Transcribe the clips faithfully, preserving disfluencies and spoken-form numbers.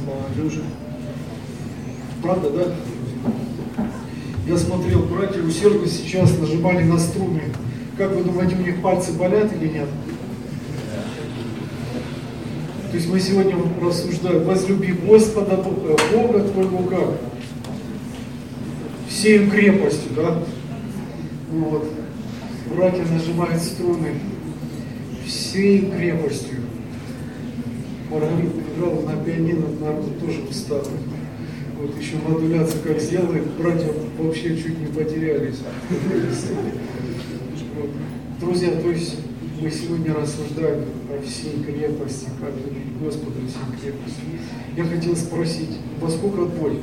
молодежи. Правда, да? Я смотрел, братья усердно сейчас нажимали на струны. Как вы думаете, у них пальцы болят или нет? То есть мы сегодня рассуждаем: возлюби Господа, Бога твоего как? Всею крепостью, да? Вот. Братья нажимают струны всей крепостью. Маргарита играла на пианино, наверное, тоже устала. Вот еще модуляцию как сделает, братья вообще чуть не потерялись. Вот. Друзья, то есть мы сегодня рассуждаем о всей крепости, как любить Господа всей крепости. Я хотел спросить, во сколько отбой?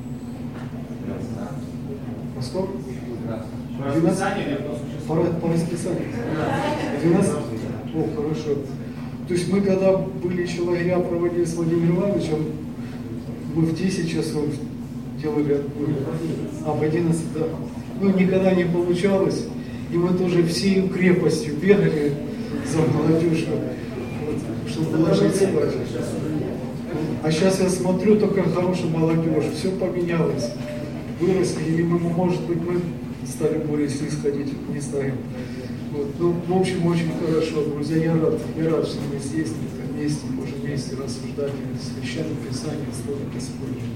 Во сколько? двенадцать? По, по расписанию. двенадцать? О, хорошо. То есть мы, когда были еще лагеря, проводили с Владимиром Ивановичем, мы в десять часов делали отбой. А в одиннадцать, да. Ну, никогда не получалось. И мы тоже всей крепостью бегали за молодежью, вот, чтобы ложиться спать. А сейчас я смотрю, только хорошая молодежь, все поменялось. Выросли, или мы, может быть, мы стали более снисходить, не знаем. Вот. Ну, в общем, очень хорошо, друзья, я рад, я рад, что мы здесь, вместе, можем вместе рассуждать о Священном Писании, Слове Господне.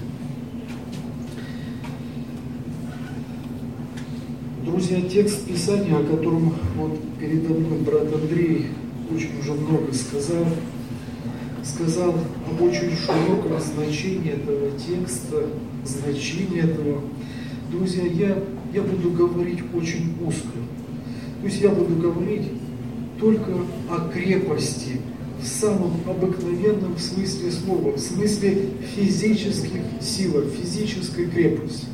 Друзья, текст Писания, о котором вот передо мной брат Андрей очень уже много сказал, сказал об очень широком значении этого текста, значении этого. Друзья, я, я буду говорить очень узко. То есть я буду говорить только о крепости в самом обыкновенном смысле слова, в смысле физических сил, физической крепости.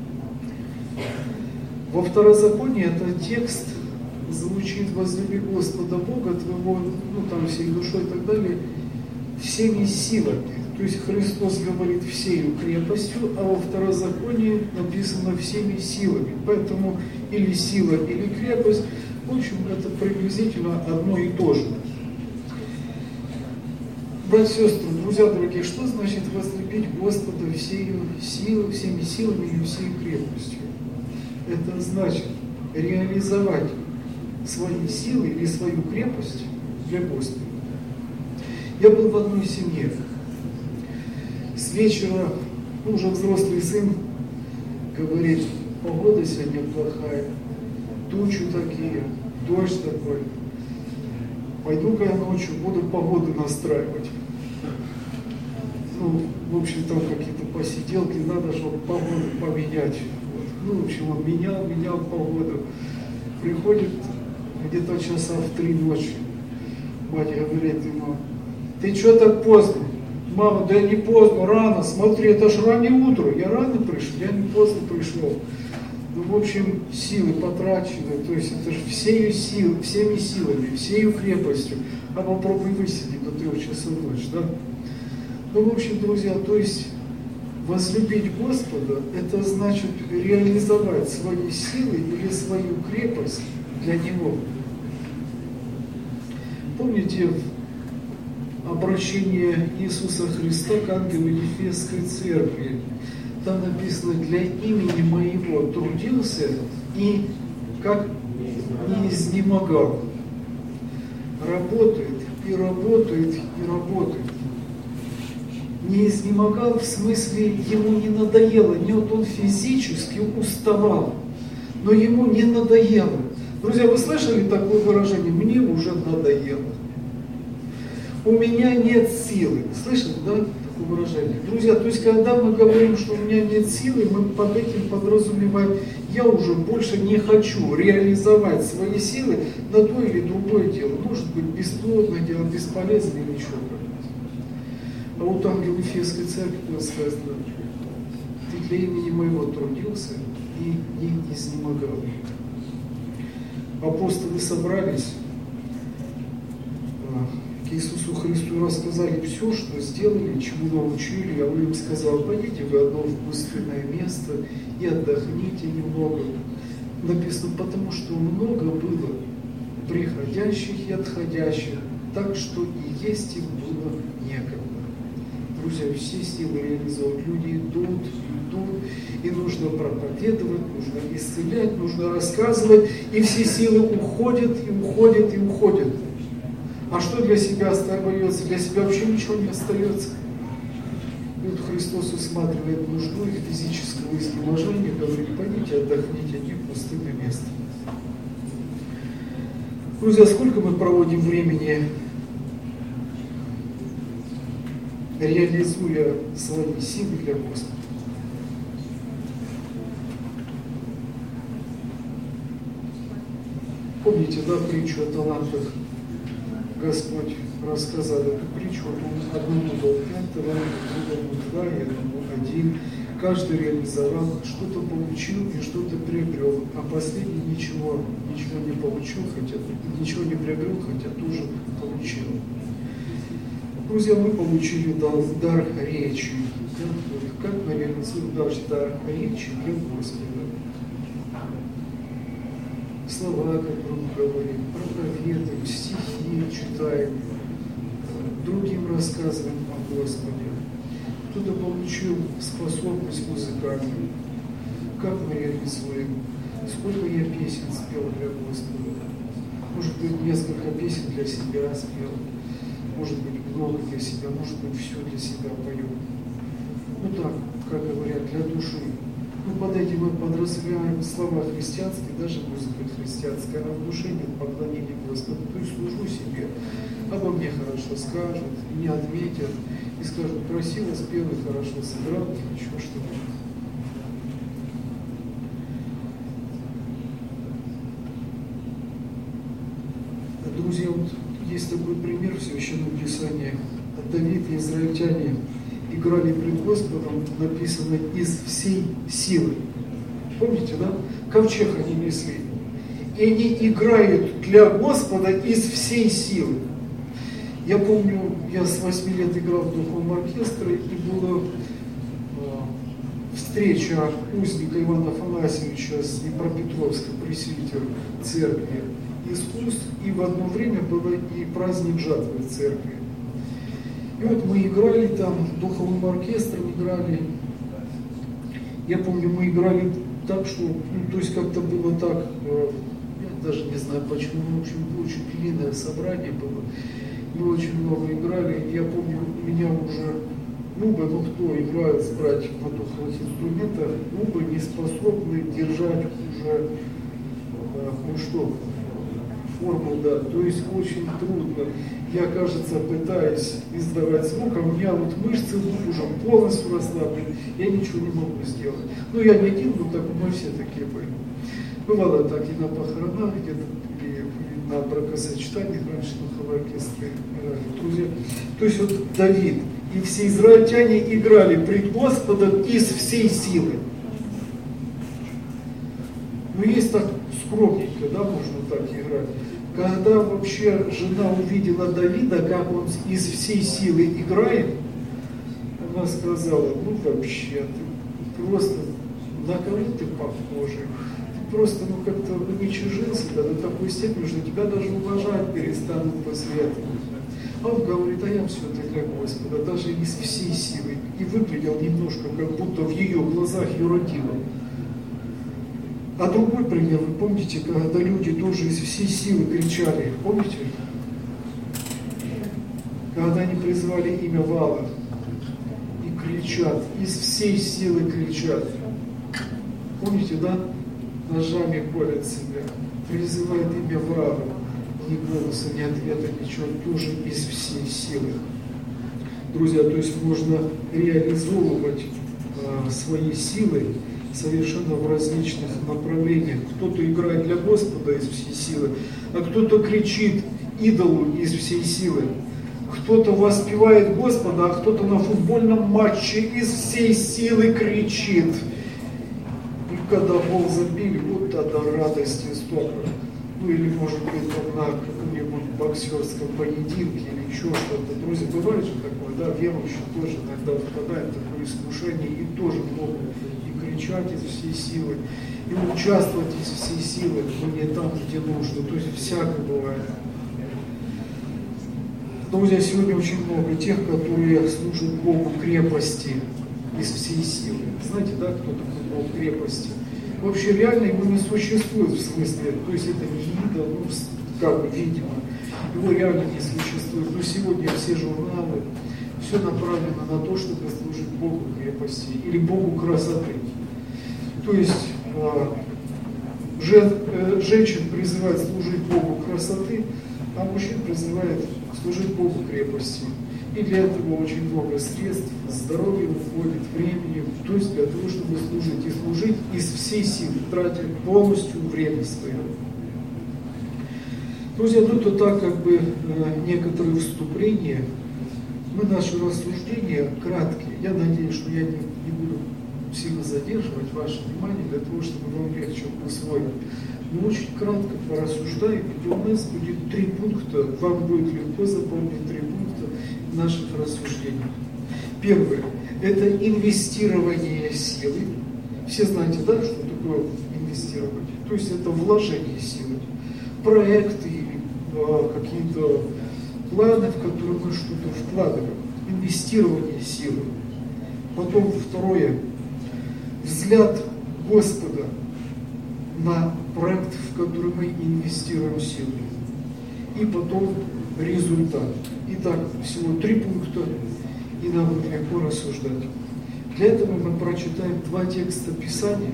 Во Второзаконии этот текст звучит: возлюби Господа Бога твоего, ну там всей душой и так далее, всеми силами. То есть Христос говорит всею крепостью, а во Второзаконии написано всеми силами. Поэтому или сила, или крепость, в общем, это приблизительно одно и то же. Братья и сестры, друзья дорогие, что значит возлюбить Господа всею силой, всеми силами и всей крепостью? Это значит реализовать свои силы или свою крепость для Господа. Я был в одной семье. С вечера, ну, уже взрослый сын говорит: погода сегодня плохая, тучи такие, дождь такой. Пойду-ка я ночью буду погоду настраивать. Ну, в общем, там какие-то посиделки, надо, чтобы погоду поменять. Вот. Ну, в общем, он менял, менял погоду. Приходит где-то часа в три ночи. Мать говорит ему: ты что так поздно? Мама: да не поздно, рано, смотри, это ж раннее утро. Я рано пришел, я не поздно пришел. Ну, в общем, силы потрачены, то есть это же всею сил, всеми силами, всею крепостью. А попробуй высидеть до трех часов ночи, да? Ну, в общем, друзья, то есть возлюбить Господа, это значит реализовать свои силы или свою крепость для Него. Помните обращение Иисуса Христа к ангелу Ефесской церкви? Там написано: для имени моего трудился и как не изнемогал. Работает и работает и работает. Не изнемогал в смысле ему не надоело. Не вот он физически уставал, но ему не надоело. Друзья, вы слышали такое выражение: мне уже надоело? У меня нет силы. Слышали, да, такое выражение? Друзья, то есть, когда мы говорим, что у меня нет силы, мы под этим подразумеваем: я уже больше не хочу реализовать свои силы на то или другое дело. Может быть, бесплодное дело, бесполезное или еще как-то. А вот ангел Ефесской церкви сказано: ты для имени моего трудился и не изнемогал. Апостолы собрались к Иисусу Христу, рассказали все, что сделали, чему научили, а Он им сказал: пойдите вы одно в пустынное место и отдохните немного. Написано: потому что много было приходящих и отходящих, так что и есть им было некогда. друзья, все силы реализовать. Люди идут, идут, и нужно проповедовать, нужно исцелять, нужно рассказывать, и все силы уходят, и уходят, и уходят. А что для себя остается? Для себя вообще ничего не остается. И вот Христос усматривает нужду их физического изнеможения, говорит: пойдите, отдохните, не в пустынное место. Друзья, сколько мы проводим времени, реализуя свои силы для Господа? Помните, да, притчу о талантах? Господь рассказал эту притчу, он одному дал пять талантов, другому два, и одному один. Каждый реализовал, что-то получил и что-то приобрел, а последний ничего, ничего не получил, хотя ничего не приобрел, хотя тоже получил. Друзья, мы получили дар, дар речи. Да? Вот, как мы реализуем даже дар речи для Господа? Слова, которые мы говорим, проповедуем, стихи читаем, другим рассказываем о Господе. Кто-то получил способность музыкальную. Как мы реализуем? Сколько я песен спел для Господа? Может быть, несколько песен для себя спел. Может быть, много для себя, может быть, все для себя пою. Ну так, как говорят, для души. Ну, под этим мы подразумеваем слова христианские, даже музыка христианская, а в душе нет поклонения Господу. То есть служу себе, обо мне хорошо скажут, меня отметят и скажут: красиво спел и хорошо сыграл, еще что-нибудь. Друзья, вот есть такой пример в Священном Писании. Давид и израильтяне играли пред Господом, написано, из всей силы. Помните, да? Ковчег они несли. И они играют для Господа из всей силы. Я помню, я с восьми лет играл в духовном оркестре, и была э, встреча узника Ивана Афанасьевича с Днепропетровска, пресвитер церкви искусств, и в одно время был и праздник жатвы в церкви. И вот мы играли там, духовным оркестром играли. Я помню, мы играли так, что, ну, то есть как-то было так, э, я даже не знаю почему, в общем, очень длинное собрание было. Мы очень много играли. Я помню, меня уже нубы, ну кто играет, брать на духовых инструментах, нубы не способны держать уже, э, ну что, форму, да, то есть очень трудно. Я, кажется, пытаюсь издавать звук, а у меня вот мышцы уже полностью расслаблены, я ничего не могу сделать. Ну, я не один, но так мы все такие были. Бывало так и на похоронах где-то, и, и на бракосочетаниях раньше на оркестре играли, друзья. То есть вот Давид и все израильтяне играли пред Господом из всей силы. Ну, есть так скромненько, да, можно так играть. Когда вообще жена увидела Давида, как он из всей силы играет, она сказала: ну вообще, ты просто, на кого ты похожий? Ты просто, ну как-то уничижился, да, до такой степени, что тебя даже уважать перестанут после этого. А он говорит: а я все это для Господа, даже из всей силы. И выглядел немножко, как будто в ее глазах юродивым. А другой пример, вы помните, когда люди тоже из всей силы кричали, помните? Когда они призвали имя Вала и кричат, из всей силы кричат. Помните, да? Ножами колят себя, призывает имя врага, ни голоса, ни ответа, ничего, тоже из всей силы. Друзья, то есть можно реализовывать а, свои силы совершенно в различных направлениях. Кто-то играет для Господа из всей силы, а кто-то кричит идолу из всей силы. Кто-то воспевает Господа, а кто-то на футбольном матче из всей силы кричит. И когда гол забили, вот тогда радости столько. Ну или может быть на каком-нибудь боксерском поединке или еще что-то. Друзья, бывает же такое, да, верующие тоже иногда впадают в такое искушение и тоже могут кричать из всей силы, и участвовать из всей силы, но не там, где нужно. То есть всякое бывает. Друзья, сегодня очень много тех, которые служат Богу крепости из всей силы. Знаете, да, кто такой Бог крепости? Вообще реально его не существует в смысле, то есть это не идол, ну, как бы видимо, его реально не существует. Но сегодня все журналы, все направлено на то, чтобы служить Богу крепости или Богу красоты. То есть женщин призывает служить Богу красоты, а мужчин призывает служить Богу крепости. И для этого очень много средств, здоровья уходит, времени, то есть для того, чтобы служить. И служить из всей силы, тратя полностью время свое. Друзья, ну это так как бы некоторые вступления. Мы наши рассуждения краткие. Я надеюсь, что я не, не буду сильно задерживать ваше внимание для того, чтобы вам легче усвоить. Но очень кратко порассуждаем, и у нас будет три пункта, вам будет легко запомнить три пункта наших рассуждений. Первое – это инвестирование силы. Все знаете, да, что такое инвестировать? То есть это вложение силы. Проекты или а, какие-то планы, в которые мы что-то вкладываем. Инвестирование силы. Потом второе – взгляд Господа на проект, в который мы инвестируем силы. И потом результат. Итак, всего три пункта, и нам будет легко рассуждать. Для этого мы прочитаем два текста Писания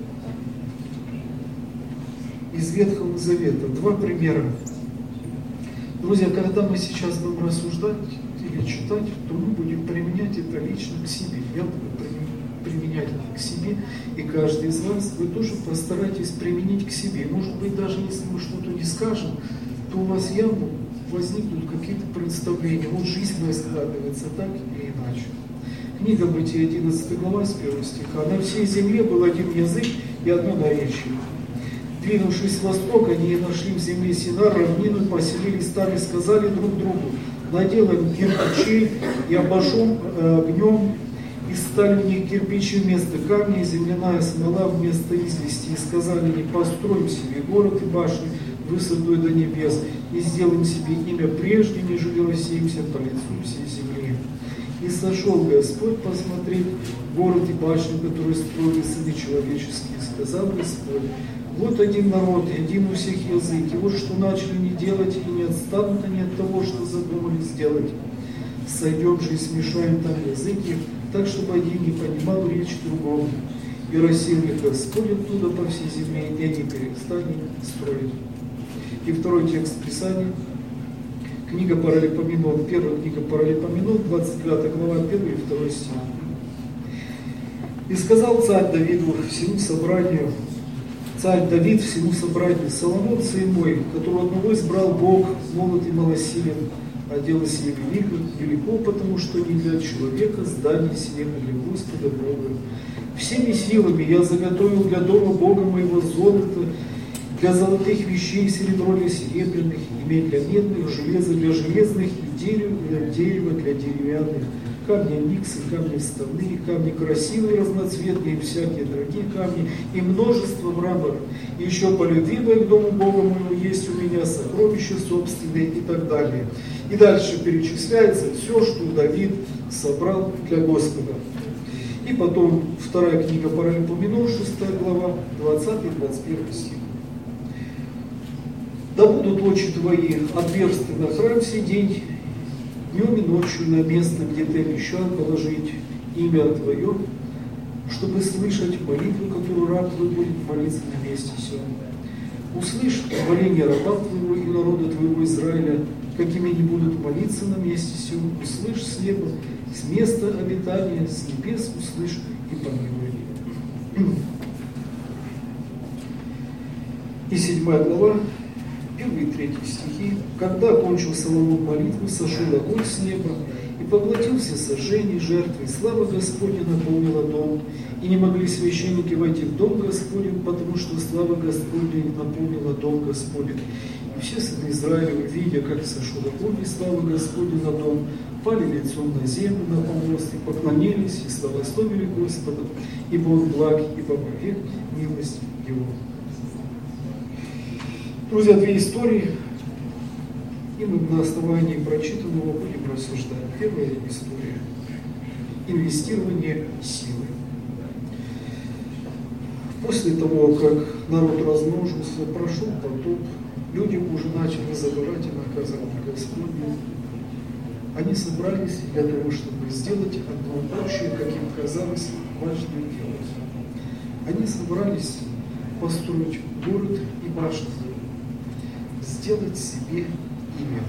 из Ветхого Завета, два примера. Друзья, когда мы сейчас будем рассуждать или читать, то мы будем применять это лично к себе. Я буду применять это к себе, и каждый из вас, вы тоже постарайтесь применить к себе. Может быть, даже если мы что-то не скажем, то у вас явно возникнут какие-то представления. Вот жизнь моя складывается так или иначе. Книга Бытия, одиннадцатая глава, с первого стиха. На всей земле был один язык и одно наречие. Двинувшись в восток, они нашли в земле Синар, равнину, поселились там и сказали друг другу: наделаем кирпичей и обожжем э, огнем, и стали в них кирпичи вместо камня, и земляная смола вместо извести. И сказали они: построим себе город и башни высотой до небес, и сделаем себе имя прежде, нежели рассеемся по лицу всей земли. И сошел Господь посмотреть город и башню, которые строили сыны человеческие. Сказал Господь: вот один народ, и один у всех язык, и вот что начали не делать, и не отстанут они от того, что задумали сделать. Сойдем же и смешаем там языки, так, чтобы один не понимал речь другого. И рассеял их Господь оттуда по всей земле, и они перестали строить. И второй текст Писания, книга Паралипоменон, первая книга Паралипоменон, двадцать девятая глава, первый и второй стих. И сказал царь Давиду всему собранию, царь Давид всему собранию: Соломон, сын мой, которого одного избрал Бог, молод и малосилен, а дело сие велико, велико, потому что не для человека здание сие, но для Господа Бога. Всеми силами я заготовил для дома Бога моего золото, для золотых вещей, серебро для серебряных, и медь для медных, железо для железных, и дерево для дерева для деревянных, камни никсы, камни вставные, камни красивые, разноцветные, и всякие дорогие камни, и множество мрамора. И еще полюбимое к дому Бога моего есть у меня сокровища собственные и так далее. И дальше перечисляется все, что Давид собрал для Господа. И потом вторая книга Паралипоменон, шестая глава, двадцатый двадцать первый стих. Да будут очи твои отверсты на храм сей день, днем и ночью на место, где ты обещал положить имя Твое, чтобы слышать молитву, которую раб Твой будет молиться на месте сем. Услышь моление раба Твоего и народа Твоего Израиля, какими они будут молиться на месте сем. Услышь с неба, с места обитания, с небес услышь и помилуй. И седьмая глава, первый и третий стихи. Когда окончил Соломон молитву, сошел огонь с неба и поглотил все сожжения, жертвы, и слава Господня наполнила дом. И не могли священники войти в дом Господень, потому что слава Господня наполнила дом Господень. И все сыны Израиля, видя, как сошел огонь и слава Господня на дом, пали лицом на землю, на помост, и поклонились, и славословили Господа, ибо Он благ, и повек милость Его. Друзья, две истории И мы на основании прочитанного будем рассуждать. Первая история. Инвестирование силы. После того, как народ размножился, прошел потоп, люди уже начали забывать и наказывать Господне. Они собрались для того, чтобы сделать одно общее, как им казалось, важное дело. Они собрались построить город и башню, сделать себе имя.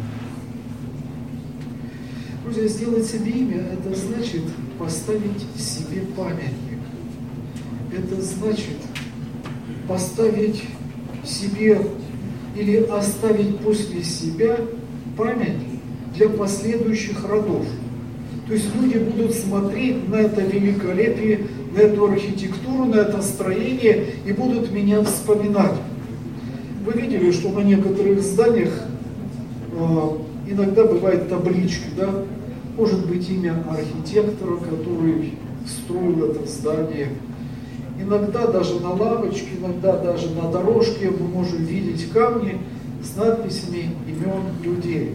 Друзья, сделать себе имя – это значит поставить себе памятник. Это значит поставить себе или оставить после себя память для последующих родов. То есть люди будут смотреть на это великолепие, на эту архитектуру, на это строение и будут меня вспоминать. Вы видели, что на некоторых зданиях э, иногда бывают таблички, да? Может быть имя архитектора, который строил это здание. Иногда даже на лавочке, иногда даже на дорожке мы можем видеть камни с надписями имен людей.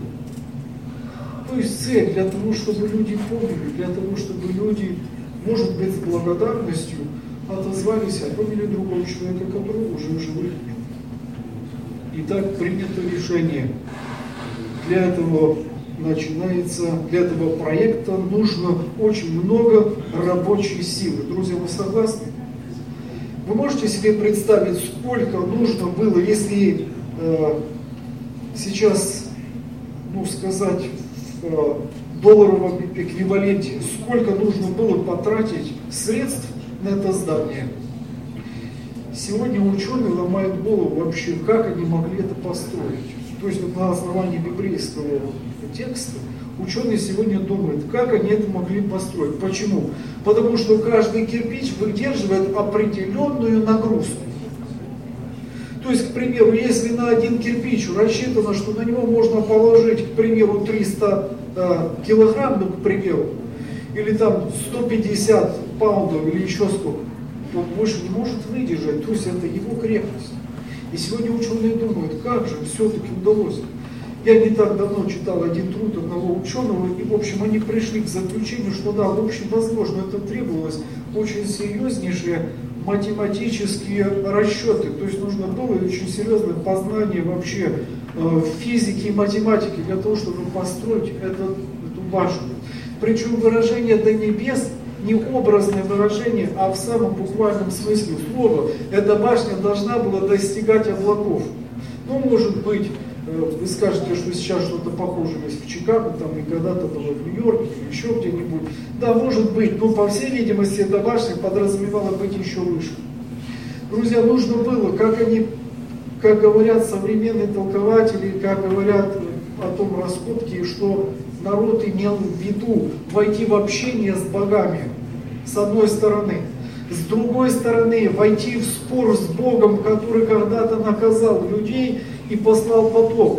То есть цель для того, чтобы люди помнили, для того, чтобы люди, может быть, с благодарностью отозвались, а помнили другого человека, которого уже в живых нет. Итак, принято решение. Для этого начинается, для этого проекта нужно очень много рабочей силы. Друзья, вы согласны? Вы можете себе представить, сколько нужно было, если э, сейчас, ну сказать, в э, долларовом эквиваленте, сколько нужно было потратить средств на это здание? Сегодня ученые ломают голову вообще, как они могли это построить. То есть вот на основании библейского текста ученые сегодня думают, как они это могли построить. Почему? Потому что каждый кирпич выдерживает определенную нагрузку. То есть, к примеру, если на один кирпич рассчитано, что на него можно положить, к примеру, триста э, килограмм, ну, к примеру, или там сто пятьдесят паундов, или еще сколько, то он больше не может выдержать. То есть это его крепость. И сегодня ученые думают, как же все-таки удалось. Я не так давно читал один труд одного ученого, и, в общем, они пришли к заключению, что да, в общем, возможно, это требовалось очень серьезнейшие математические расчеты. То есть нужно было очень серьезное познание вообще э, физики и математики для того, чтобы построить этот, эту башню. Причем выражение «до небес» не образное выражение, а в самом буквальном смысле слова. Эта башня должна была достигать облаков. Ну, может быть, вы скажете, что сейчас что-то похожее есть в Чикаго, там и когда-то было в Нью-Йорке, или еще где-нибудь. Да, может быть, но по всей видимости эта башня подразумевала быть еще выше. Друзья, нужно было, как они, как говорят современные толкователи, как говорят о том раскопке, что народ имел в виду войти в общение с богами, с одной стороны. С другой стороны, войти в спор с Богом, который когда-то наказал людей и послал потоп.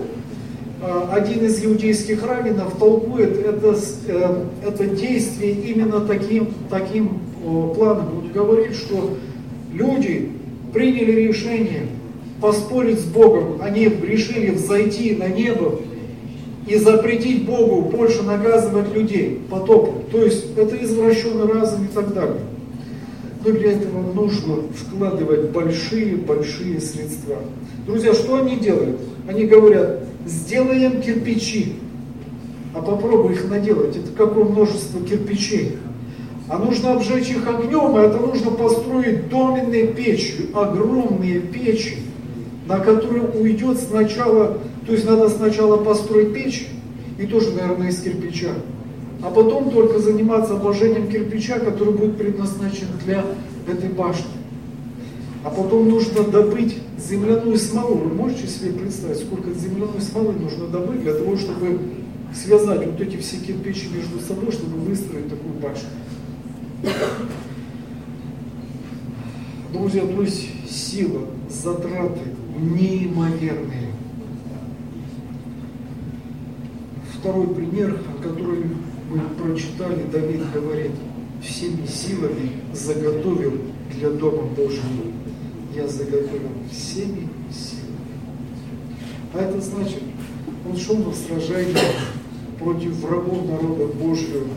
Один из иудейских раввинов толкует это, это действие именно таким, таким планом. Он говорит, что люди приняли решение поспорить с Богом, они решили взойти на небо и запретить Богу больше наказывать людей потопом. То есть это извращенный разум и так далее. Но для этого нужно вкладывать большие-большие средства. Друзья, что они делают? Они говорят, сделаем кирпичи, а попробуй их наделать. Это какое множество кирпичей. А нужно обжечь их огнем, а это нужно построить доменные печи, огромные печи, на которые уйдет сначала, то есть надо сначала построить печь, и тоже, наверное, из кирпича, а потом только заниматься обложением кирпича, который будет предназначен для этой башни. А потом нужно добыть земляную смолу. Вы можете себе представить, сколько земляной смолы нужно добыть для того, чтобы связать вот эти все кирпичи между собой, чтобы выстроить такую башню. Друзья, то есть сила, затраты неимоверные. Второй пример, о котором мы прочитали, Давид говорит, всеми силами заготовил для дома Божьего. Я заготовил всеми силами. А это значит, он шел на сражение против врагов народа Божьего.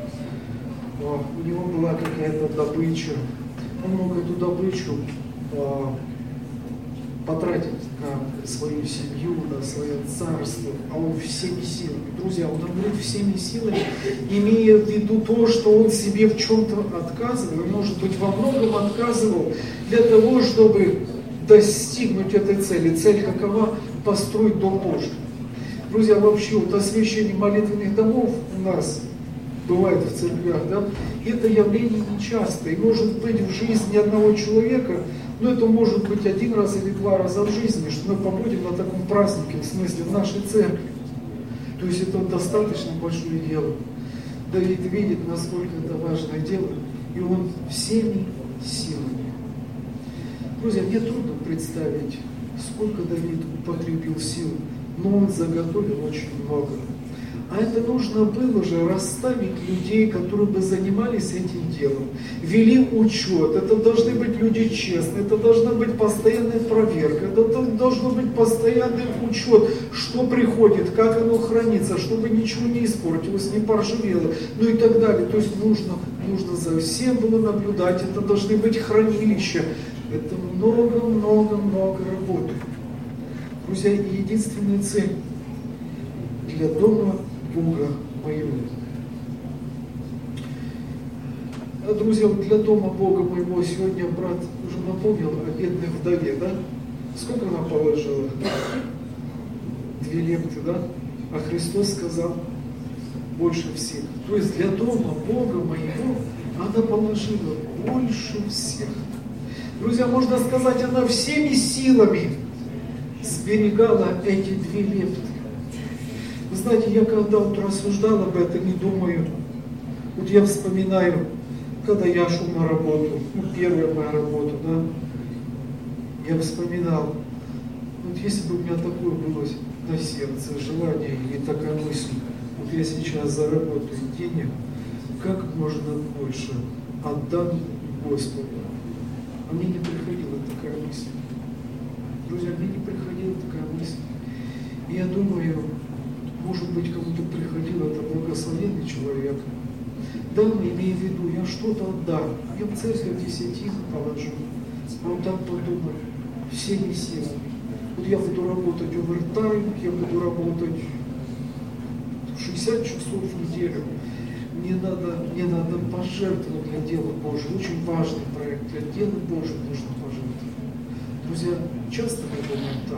У него была какая-то добыча. Он мог эту добычу а, потратить на свою семью, на свое царство, а он всеми силами. Друзья, он говорит всеми силами, имея в виду то, что он себе в чем-то отказывал, и, может быть, во многом отказывал для того, чтобы достигнуть этой цели. Цель какова? Построить Дом Божий. Друзья, вообще вот освящение молитвенных домов у нас бывает в церквях, да, это явление нечастое. И может быть в жизни одного человека, но это может быть один раз или два раза в жизни, что мы побудем на таком празднике, в смысле в нашей церкви. То есть это достаточно большое дело. Давид видит, насколько это важное дело, и он всеми силами. Друзья, мне трудно представить, сколько Давид употребил сил, но он заготовил очень много. А это нужно было же расставить людей, которые бы занимались этим делом, вели учет. Это должны быть люди честные, это должна быть постоянная проверка, это должен быть постоянный учет, что приходит, как оно хранится, чтобы ничего не испортилось, не поржавело, ну и так далее. То есть нужно, нужно за всем было наблюдать, это должны быть хранилища. Это много-много-много работы. Друзья, единственная цель для дома Бога моего. А, друзья, для дома Бога моего сегодня брат уже напомнил о бедной вдове, да? Сколько она положила? Две ленты, да? А Христос сказал больше всех. То есть для дома Бога моего она положила больше всех. Друзья, можно сказать, она всеми силами сберегала эти две ленты. Вы знаете, я когда вот рассуждал об этом и думаю, вот я вспоминаю, когда я шел на работу, ну, первая моя работа, да, я вспоминал, вот если бы у меня такое было на сердце, желание или такая мысль, вот я сейчас заработаю денег, как можно больше отдам Господу. А мне не приходила такая мысль. Друзья, мне не приходила такая мысль. И я думаю, может быть, кому-то приходил это благословенный человек. Да, имея в виду, я что-то отдам, я в церковь десятину положу. А он так подумал, всеми силами. Вот я буду работать овертайм, я буду работать шестьдесят часов в неделю. Мне надо, мне надо пожертвовать для дела Божьего. Очень важный проект. Для дела Божьего нужно пожертвовать. Друзья, часто мы думаем так.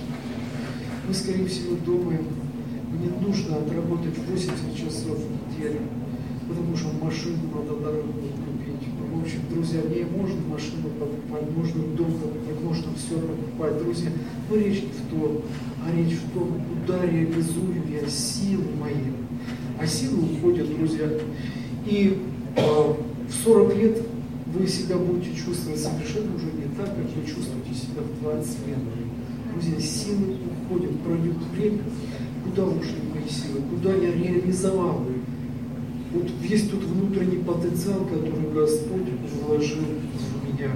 Мы, скорее всего, думаем, мне нужно отработать восемьдесят часов в неделю, потому что машину надо дорогую купить. Ну, в общем, друзья, не можно машину покупать, можно дом покупать, можно все покупать. Друзья, но речь не в том, а речь в том, куда реализую я силы мои. А силы уходят, друзья. И э, в сорок лет вы себя будете чувствовать совершенно уже не так, как вы чувствуете себя в двадцать лет. Друзья, силы уходят, пройдет время, куда ушли мои силы, куда я реализовал. Вот есть тут внутренний потенциал, который Господь вложил в меня.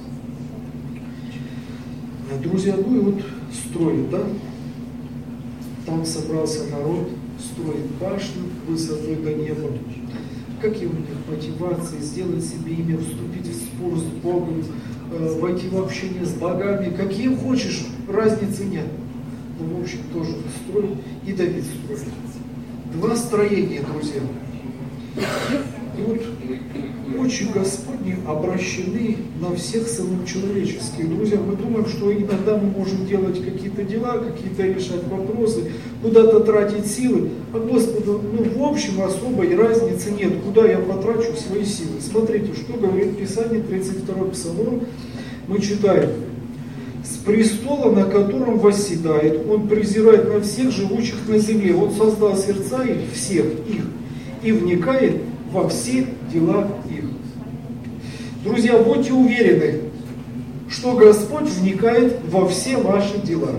Друзья, ну и вот строит, да? Там собрался народ, строит башню высотой до неба. Какие у них мотивации? Сделать себе имя, вступить в спор с Богом, э, войти в общение с богами. Какие хочешь, разницы нет. Ну, в общем, тоже строит. И Давид строит. Два строения, друзья. И вот очи Господни обращены на всех самых человеческих. Друзья, мы думаем, что иногда мы можем делать какие-то дела, какие-то решать вопросы, куда-то тратить силы, а Господу, ну, в общем, особой разницы нет, куда я потрачу свои силы. Смотрите, что говорит Писание, тридцать второй Псалом, мы читаем. С престола, на котором восседает, Он презирает на всех живущих на земле. Он создал сердца их, всех их, и вникает во все дела их. Друзья, будьте уверены, что Господь вникает во все ваши дела.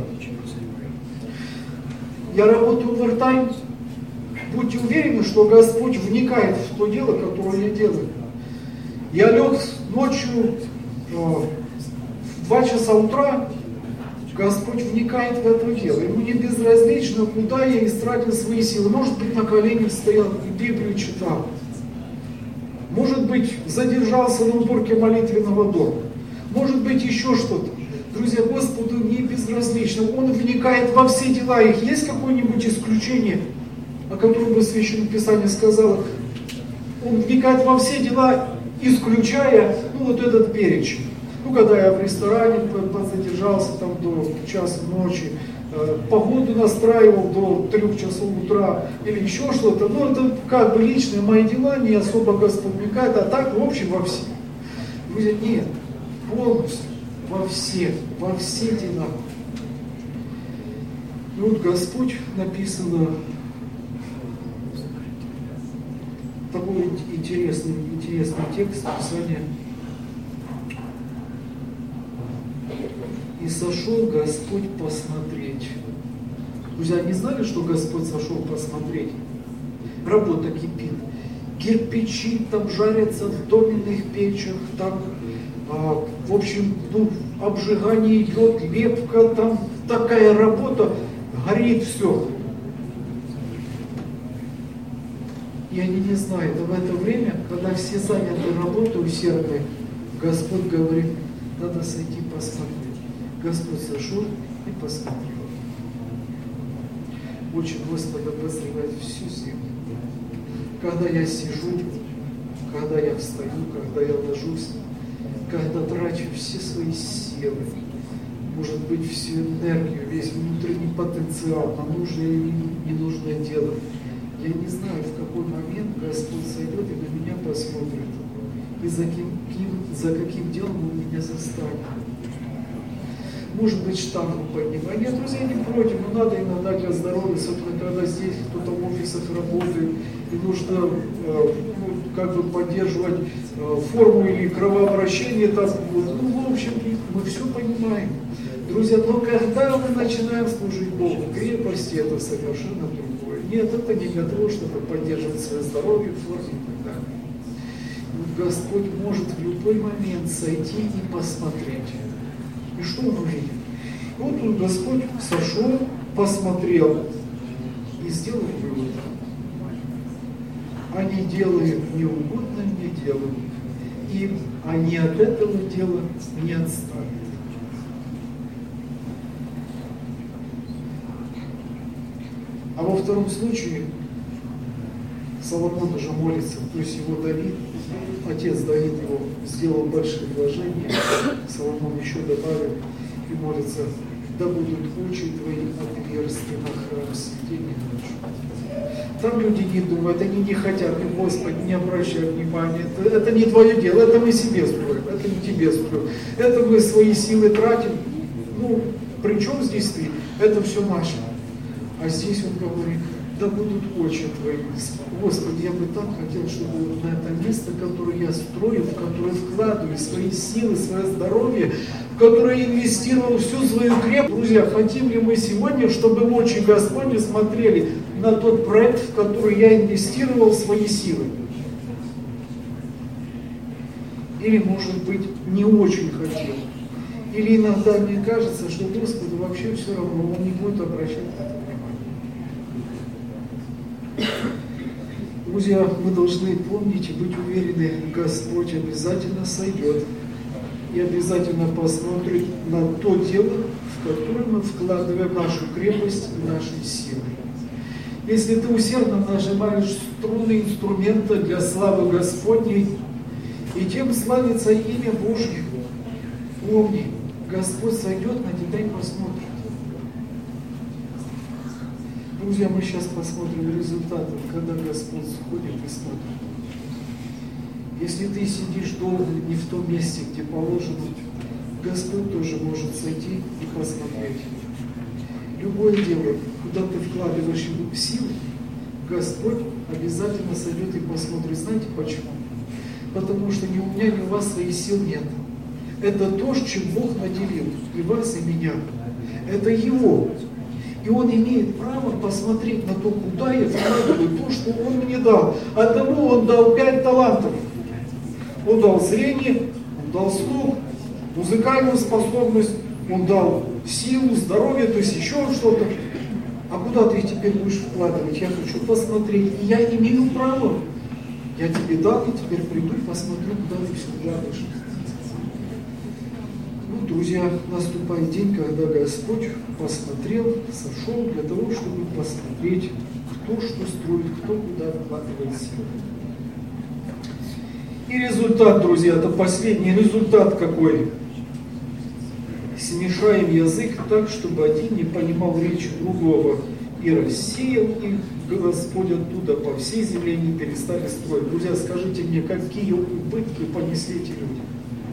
Я работаю в овертайм. Будьте уверены, что Господь вникает в то дело, которое я делаю. Я лег ночью в два часа утра, Господь вникает в это дело. Ему не безразлично, куда я истратил свои силы. Может быть, на коленях стоял и Библию читал. Может быть, задержался на уборке молитвенного дома. Может быть, еще что-то. Друзья, Господу не безразлично. Он вникает во все дела их. Есть какое-нибудь исключение, о котором бы Священное Писание сказало? Он вникает во все дела, исключая, ну, вот этот перечень. Ну, когда я в ресторане задержался там до часа ночи, э, погоду настраивал до трех часов утра или еще что-то, ну, это как бы личные мои дела, не особо Господь вникает, а так, в общем, во все. Друзья, нет, полностью, во все, во все дела. И вот Господь, написано, такой интересный, интересный текст Писания. И сошел Господь посмотреть. Друзья, не знали, что Господь сошел посмотреть? Работа кипит. Кирпичи там жарятся в доменных печах, там, а, в общем, ну, обжигание идет, лепка, там такая работа, горит все. И они не знают, а в это время, когда все заняты работой усердной, Господь говорит, надо сойти посмотреть. Господь сошел и посмотрел. Очень Господа возревать всю землю. Когда я сижу, когда я встаю, когда я ложусь, когда трачу все свои силы, может быть, всю энергию, весь внутренний потенциал на нужное или ненужное дело, я не знаю, в какой момент Господь сойдет и на меня посмотрит, и за каким, за каким делом Он меня застанет. Может быть, штангу поднимать. Нет, друзья, не против, но надо иногда для здоровья, особенно когда здесь кто-то в офисах работает, и нужно э, ну, как бы поддерживать э, форму или кровообращение, там, ну, в общем, мы все понимаем. Друзья, но когда мы начинаем служить Богу, крепости это совершенно другое. Нет, это не для того, чтобы поддерживать свое здоровье, форму и так далее. Вот Господь может в любой момент сойти и посмотреть. И что он увидел? И вот он, Господь, сошел, посмотрел и сделал вывод. Они делают неугодно мне делают, и они от этого дела не отстанут. А во втором случае Соломон уже молится, то есть его Давид, отец Давид его сделал большие вложения, Соломон еще добавил и молится, да будут очи твои отверсты на храм день и ночь. Там люди не думают, они не хотят, и Господи, не обращай внимания, это, это не твое дело, это мы себе строим, это не тебе строим, это мы свои силы тратим, ну, при чем здесь ты? Это все наше. А здесь он говорит, да будут очи твои. Господи, я бы так хотел, чтобы вот на это место, которое я строю, в которое вкладываю свои силы, свое здоровье, в которое инвестировал всю свою крепость. Друзья, хотим ли мы сегодня, чтобы очи Господни смотрели на тот проект, в который я инвестировал свои силы? Или, может быть, не очень хотел. Или иногда мне кажется, что Господу вообще все равно, Он не будет обращать на это внимание. Друзья, мы должны помнить и быть уверены, Господь обязательно сойдет и обязательно посмотрит на то дело, в которое мы вкладываем нашу крепость и наши силы. Если ты усердно нажимаешь струны инструмента для славы Господней, и тем славится имя Божье, помни, Господь сойдет на тебя и посмотрит. Друзья, мы сейчас посмотрим результаты, когда Господь сходит и смотрит. Если ты сидишь долго не в том месте, где положено, Господь тоже может сойти и посмотреть. Любое дело, куда ты вкладываешь силы, Господь обязательно сойдет и посмотрит. Знаете почему? Потому что ни у меня, ни у вас своих сил нет. Это то, чем Бог наделил и вас, и меня. Это Его. И Он имеет право посмотреть на то, куда я вкладываю то, что Он мне дал. Одному Он дал пять талантов. Он дал зрение, Он дал слух, музыкальную способность, Он дал силу, здоровье, то есть еще что-то. А куда ты их теперь будешь вкладывать? Я хочу посмотреть. И я имею право. Я тебе дал, и теперь приду и посмотрю, куда ты все вкладываешь. Ну, друзья, наступает день, когда Господь посмотрел, сошел для того, чтобы посмотреть, кто что строит, кто куда вкладывает силу. И результат, друзья, это последний результат какой? Смешаем язык так, чтобы один не понимал речи другого. И рассеял их Господь оттуда по всей земле, не перестали строить. Друзья, скажите мне, какие убытки понесли эти люди?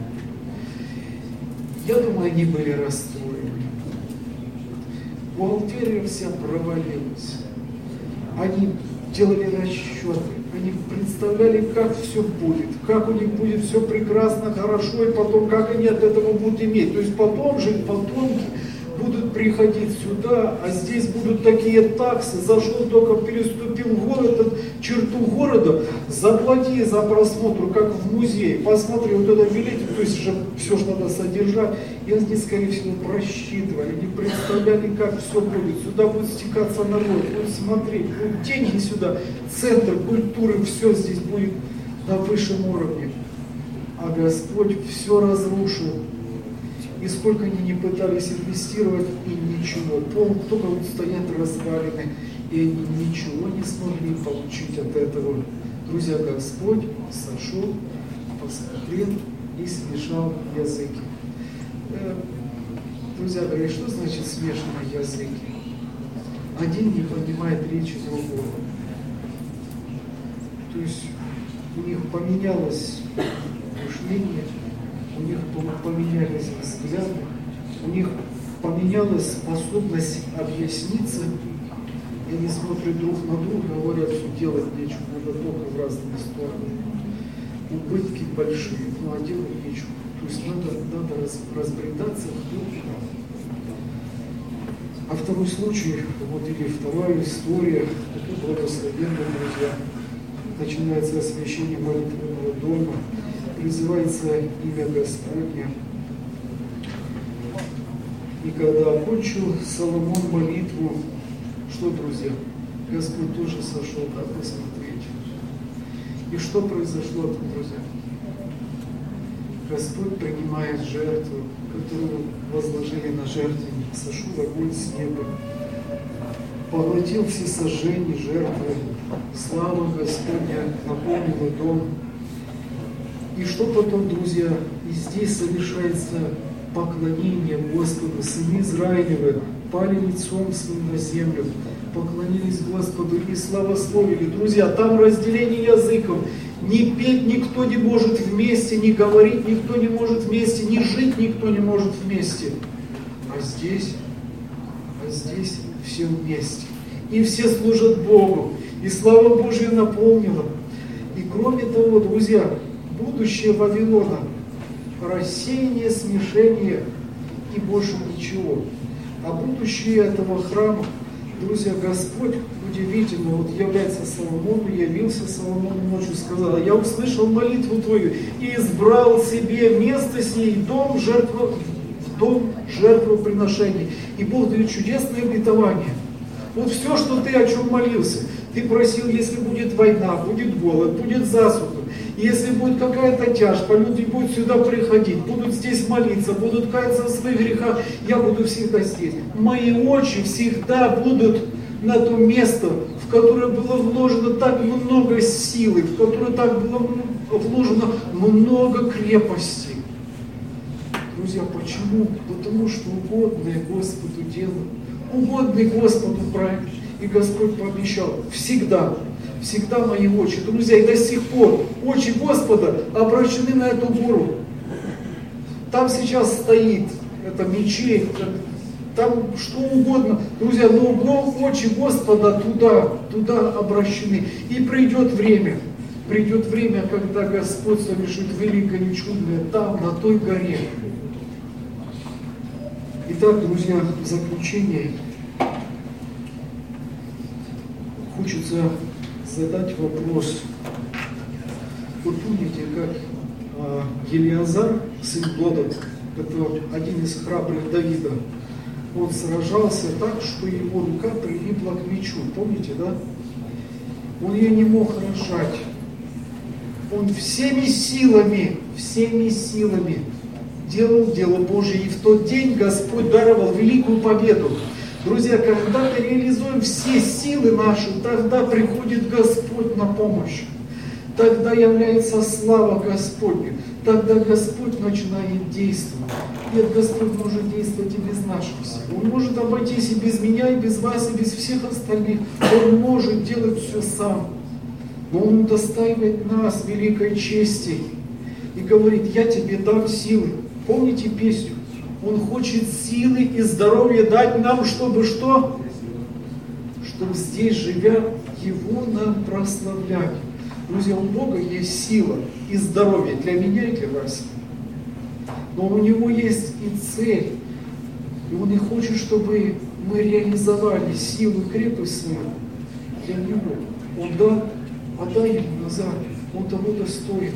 Я думаю, они были расстроены. Бухгалтерия вся провалилась. Они делали расчеты, они представляли, как все будет, как у них будет все прекрасно, хорошо, и потом, как они от этого будут иметь. То есть потом же потомки будут приходить сюда, а здесь будут такие таксы, зашел только, переступил город, черту города, заплати за просмотр, как в музее, посмотри, вот это билетик, то есть же все же надо содержать, и они, скорее всего, просчитывали, не представляли, как все будет, сюда будет стекаться народ, будет смотреть, будут деньги сюда, центр культуры, все здесь будет на высшем уровне, а Господь все разрушил. И сколько они не пытались инвестировать, и ничего. Пол, только вот стоят развалины, и они ничего не смогли получить от этого. Друзья, Господь сошел, посмотрел и смешал языки. Друзья, говорят, что значит смешанные языки? Один не понимает речи другого. То есть у них поменялось мышление, у них поменялись взгляды, у них поменялась способность объясниться, и они смотрят друг на друга, говорят, что делать нечего, надо только в разные стороны. Убытки большие, ну а делать нечего. То есть надо, надо раз, разбредаться в дух. А второй случай, вот или вторая история, это благословенные друзья. Начинается освящение молитвенного дома, призывается имя Господне. И когда окончил Соломон молитву, что, друзья, Господь тоже сошел, как посмотреть. И что произошло там, друзья? Господь принимает жертву, которую возложили на жертвенник, сошел огонь с неба, поглотил все сожжения жертвы, слава Господня наполнила дом. И что потом, друзья, и здесь совершается поклонение Господу. Сыны Израилевы пали лицом своим на землю, поклонились Господу и славословили. Друзья, там разделение языков. Ни петь никто не может вместе, ни говорить никто не может вместе, ни жить никто не может вместе. А здесь, а здесь все вместе. И все служат Богу. И слава Божья наполнила. И кроме того, друзья, будущее Вавилона, рассеяние, смешение и больше ничего. А будущее этого храма, друзья, Господь удивительно вот является Соломону, явился Соломону ночью, сказал: я услышал молитву твою и избрал себе место сей, дом жертву, дом жертвоприношений. И Бог дает чудесное обетование. Вот все, что ты о чем молился, ты просил, если будет война, будет голод, будет засуха, если будет какая-то тяжба, люди будут сюда приходить, будут здесь молиться, будут каяться в своих грехах, я буду всегда здесь. Мои очи всегда будут на то место, в которое было вложено так много силы, в которое так было вложено много крепости. Друзья, почему? Потому что угодное Господу дело, угодный Господу проект. И Господь пообещал: всегда, всегда мои очи, друзья, и до сих пор очи Господа обращены на эту гору. Там сейчас стоит это мечеть, там что угодно, друзья, но очи Господа туда, туда обращены. И придет время, придет время, когда Господь совершит великое и чудное там, на той горе. Итак, друзья, в заключение хочется задать вопрос. Вот помните, как а, Елиазар, сын Дода, это один из храбрых Давида, он сражался так, что его рука прилипла к мечу. Помните, да? Он ее не мог рожать. Он всеми силами, всеми силами делал дело Божие. И в тот день Господь даровал великую победу. Друзья, когда мы реализуем все силы наши, тогда приходит Господь на помощь. Тогда является слава Господня. Тогда Господь начинает действовать. Нет, Господь может действовать и без наших сил. Он может обойтись и без меня, и без вас, и без всех остальных. Он может делать все сам. Но Он удостаивает нас великой чести и говорит: я тебе дам силы. Помните песню? Он хочет силы и здоровья дать нам, чтобы что? Чтобы здесь, живя, Его нам прославлять. Друзья, у Бога есть сила и здоровье для меня и для вас. Но у Него есть и цель. И Он и хочет, чтобы мы реализовали силу и крепость свою для Него. Он да, отдай Ему назад. Он того достоин.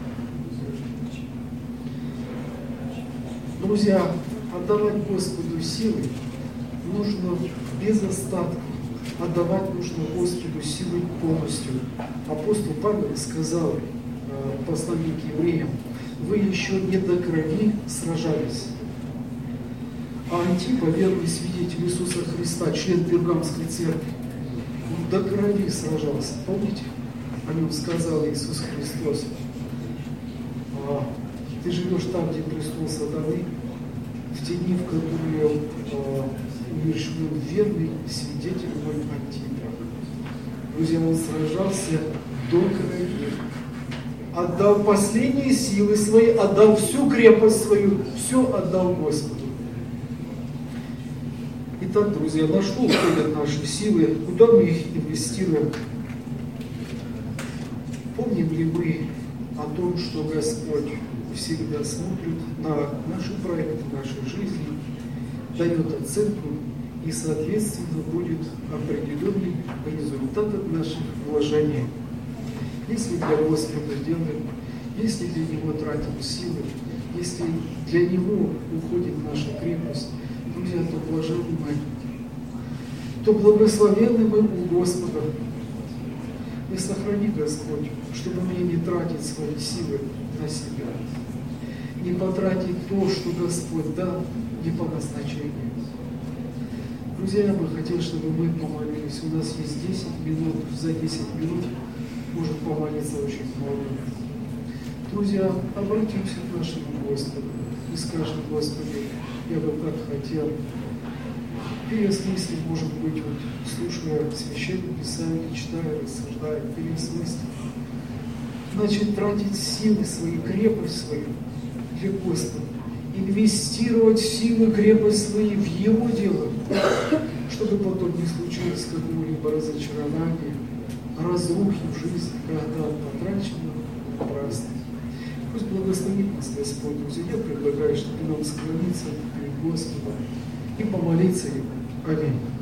Друзья, отдавать Господу силы нужно без остатка. Отдавать нужно Господу силы полностью. Апостол Павел сказал в послании к евреям: вы еще не до крови сражались. А Антипа, верный свидетель Иисуса Христа, член Пергамской церкви, он до крови сражался. Помните? О нем сказал Иисус Христос: а, ты живешь там, где престол сатаны, в те дни, в которые а, умершвил верный свидетель мой Антипа. Друзья, он сражался до крови. Отдал последние силы свои, отдал всю крепость свою, все отдал Господу. Итак, друзья, на что уходят наши силы, куда мы их инвестируем? Помним ли мы о том, что Господь всегда смотрит на наши проекты, нашей жизни, дает оценку и, соответственно, будет определенный результат от наших вложений. Если для Господа делаем, если для Него тратим силы, если для Него уходит наша крепость, друзья, то блаженны мы, то благословенны мы у Господа. И сохрани, Господь, чтобы мне не тратить свои силы на себя, не потратить то, что Господь дал, не по назначению. Друзья, я бы хотел, чтобы мы помолились. У нас есть десять минут, за десять минут может помолиться очень много. Друзья, обратимся к нашему Господу и скажем: Господи, я бы так хотел переосмыслить, может быть, вот, слушая Священное Писание, читая, рассуждая, переосмыслить. Значит, тратить силы свои, крепость свою для Господа. Инвестировать силы, крепость свои в Его дело, чтобы потом не случилось какого-либо разочарования, разрухи в жизни, когда потрачено напрасно. Пусть благословит нас Господь. Друзья, я предлагаю, чтобы нам склониться перед Господом и помолиться Ему. Аминь.